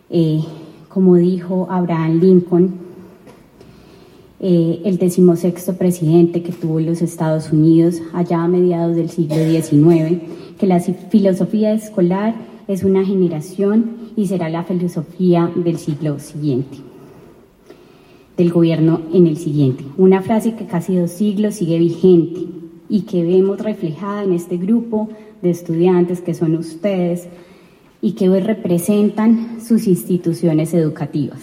Como dijo Abraham Lincoln, el 16º presidente que tuvo los Estados Unidos allá a mediados del siglo XIX, que la filosofía escolar es una generación y será la filosofía del siglo siguiente, del gobierno en el siguiente. Una frase que casi 2 siglos sigue vigente y que vemos reflejada en este grupo de estudiantes que son ustedes y que hoy representan sus instituciones educativas.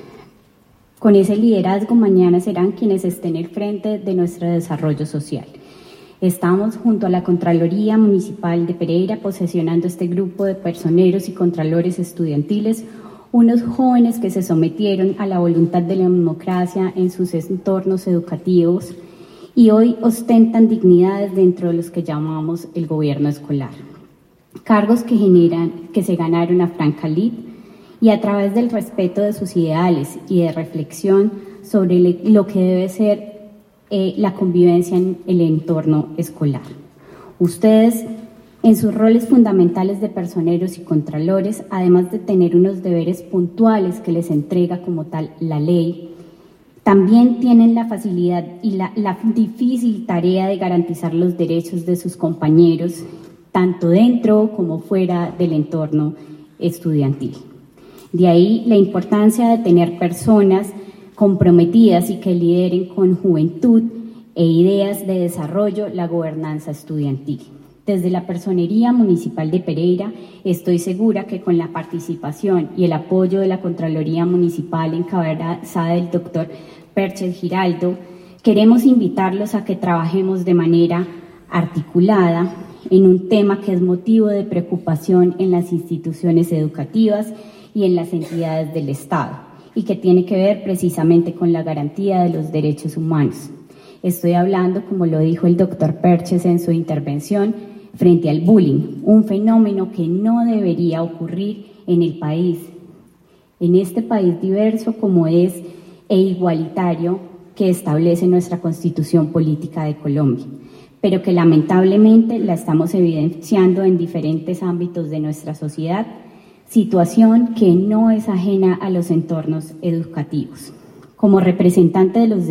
Con ese liderazgo mañana serán quienes estén al frente de nuestro desarrollo social. Estamos junto a la Contraloría Municipal de Pereira posesionando este grupo de personeros y contralores estudiantiles, unos jóvenes que se sometieron a la voluntad de la democracia en sus entornos educativos y hoy ostentan dignidades dentro de los que llamamos el gobierno escolar. Cargos que se ganaron a franca lid y a través del respeto de sus ideales y de reflexión sobre lo que debe ser la convivencia en el entorno escolar. Ustedes, en sus roles fundamentales de personeros y contralores, además de tener unos deberes puntuales que les entrega como tal la ley, también tienen la facilidad y la difícil tarea de garantizar los derechos de sus compañeros, tanto dentro como fuera del entorno estudiantil. De ahí la importancia de tener personas comprometidas y que lideren con juventud e ideas de desarrollo la gobernanza estudiantil. Desde la Personería Municipal de Pereira estoy segura que con la participación y el apoyo de la Contraloría Municipal encabezada del doctor Perches Giraldo, queremos invitarlos a que trabajemos de manera articulada en un tema que es motivo de preocupación en las instituciones educativas y en las entidades del Estado, y que tiene que ver precisamente con la garantía de los derechos humanos. Estoy hablando, como lo dijo el doctor Perches en su intervención, frente al bullying, un fenómeno que no debería ocurrir en el país, en este país diverso como es e igualitario que establece nuestra Constitución Política de Colombia, pero que lamentablemente la estamos evidenciando en diferentes ámbitos de nuestra sociedad, situación que no es ajena a los entornos educativos. Como representante de los